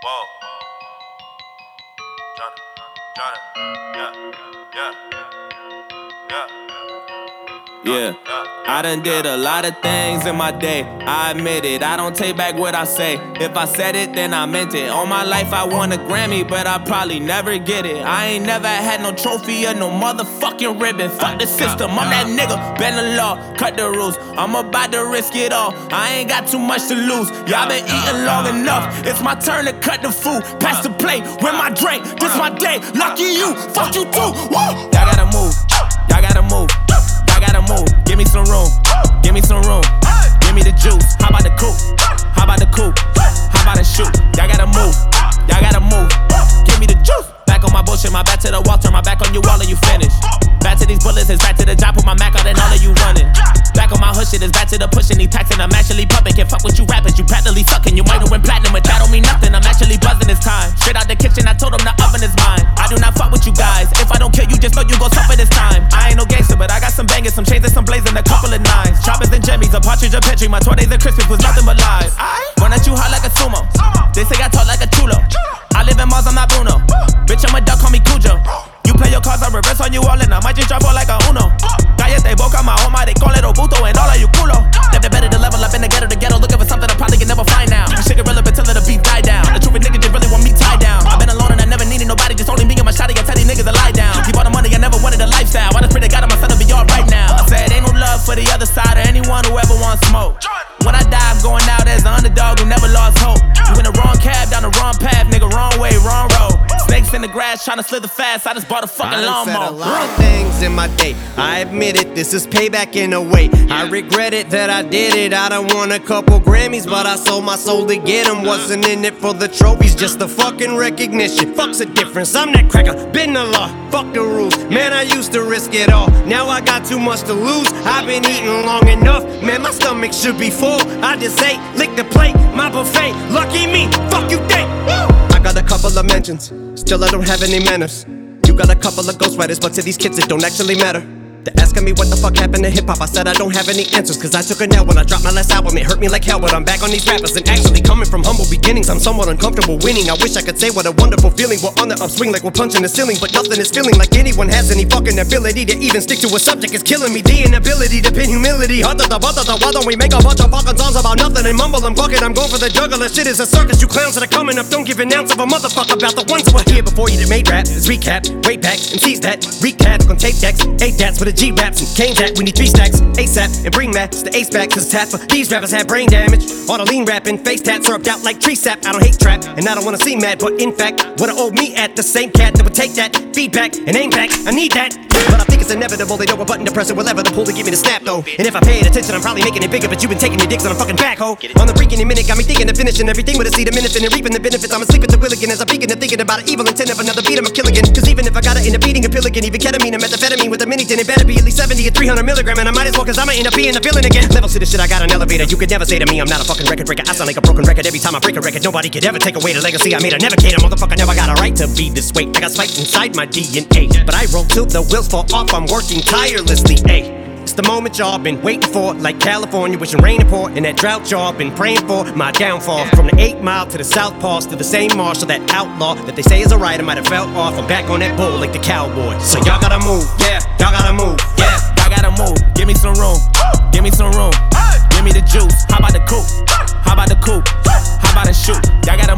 Whoa. Johnny. Yeah, I done did a lot of things in my day, I admit it, I don't take back what I say. If I said it, then I meant it. All my life I won a Grammy, but I probably never get it. I ain't never had no trophy or no motherfucking ribbon. Fuck the system, I'm that nigga, bend the law, cut the rules. I'm about to risk it all, I ain't got too much to lose. Y'all been eating long enough, it's my turn to cut the food. Pass the plate, with my drink, this my day. Lucky you, fuck you too, woo! Y'all gotta move, y'all gotta move. I gotta move, give me some room, give me some room, give me the juice. How about the coupe? How about the coupe? How about the shoot? Y'all gotta move, y'all gotta move, give me the juice. Back on my bullshit, my back to the wall, turn my back on you all and you finish. Back to these bullets, it's back to the job, put my Mac out and all of you running. Back on my hood shit, it's back to the pushing, these taxing, I'm actually pumping. Can't fuck with you rappers, you practically sucking. You might have went platinum, but that don't mean nothing, I'm actually buzzing this time. Straight out the kitchen, I told them the oven is mine. I do not fuck with you guys, if I don't kill you, just know you gon' suffer this time. I ain't no gangster, but I got some bangers, some chains and some blazing, a couple of nines. Choppers and jimmies, a partridge, a petri, my 20s and Christmas was nothing but lies. Run at you hot like a sumo, they say I talk like a chulo. I live in Mars, I'm not Bruno. Bitch, I'm a duck, call me Cujo. You play your cards, I reverse on you all and I might just drop all like a Uno. Cállate boca, my home, they call it Obuto and all of you culo. They're better to level up in the ghetto, looking for something I probably can never find now. This shit irrelevant till the beat die down. The truth is niggas just really want me tied down. I've been alone and I never needed nobody, just only me and my shawty. I tell these niggas to lie down. Keep all the money, I never wanted a lifestyle. I just pray to God my son to be alright now. I said ain't no love for the other side or anyone who ever wants smoke. When I die, I'm going out as the underdog who never lost hope. You in the wrong cab, down the wrong path, nigga, wrong way, wrong road. Snakes in the grass, tryna slither fast, I just bought a fucking lawnmower. I said a lot of things in my day, I admit it, this is payback in a way. I regret it that I did it, I done won a couple Grammys, but I sold my soul to get them. Wasn't in it for the trophies, just the fucking recognition. Fuck's the difference, I'm that cracker, been the law, fuck the rules. Man, I used to risk it all, now I got too much to lose. I've been eating long enough, man, my stomach should be full. I just ate, lick the plate, my buffet, lucky me, fuck you think. I got a couple of mentions, still I don't have any manners. You got a couple of ghostwriters, but to these kids it don't actually matter. They're asking me what the fuck happened to hip-hop. I said I don't have any answers, cause I took a L when I dropped my last album. It hurt me like hell, but I'm back on these rappers. And actually coming from humble beginnings, I'm somewhat uncomfortable winning. I wish I could say what a wonderful feeling. We're on the upswing like we're punching the ceiling, but nothing is feeling like anyone has any fucking ability to even stick to a subject. Is killing me, the inability to pin humility. Why don't we make a bunch of fucking songs about nothing and mumble and bucket? I'm going for the juggler, shit is a circus. You clowns that are coming up, don't give an ounce of a motherfucker about the ones who were here before you that made rap. It's recap, way back, and seize that. Recap on tape decks, 8 dats for the G-raps and Kane that. We need 3 stacks, ASAP, and bring Max the ace back. Cause tap for these rappers have brain damage. All the lean rapping, face tats syrupped out like tree sap. I don't hate trap, and I don't wanna seem mad, but in fact, what I owe me at the same cat that would take that feedback and aim back. I need that, but I think it's inevitable. They know what button to press or whatever to pull to give me the snap though. And if I paid attention, I'm probably making it bigger, but you've been taking your dicks on a fucking backhoe. On the freaking minute, got me thinking of finishing everything with a seed, a minute, and reaping the benefits. I'm asleep at the wheel again as I'm peeking and thinking about an evil intent of another beat. I'm a kill again. Cause even if I gotta end up eating a pill again, even ketamine and methamphetamine with a mini tin, it better be at least 70 or 300 milligrams. And I might as well, cause I'ma end up being a villain again. Levels to the shit, I got an elevator. You could never say to me I'm not a fucking record breaker. I sound like a broken record every time I break a record. Nobody could ever take away the legacy I made. I never cater, motherfucker, never got a right to be this way. I got spite inside my DNA, but I roll till the wheels fall off. I'm working tirelessly, it's the moment y'all been waiting for, like California wishing rain to pour. In that drought y'all been praying for my downfall. From the 8 Mile to the South Pass to the same marshal, that outlaw that they say is a rider might have fell off. I'm back on that bull like the cowboy. So y'all gotta move, yeah, y'all gotta move, yeah, y'all gotta move, give me some room, give me some room, give me the juice. How about the coupe? How about the coupe? How about the shoot? Y'all gotta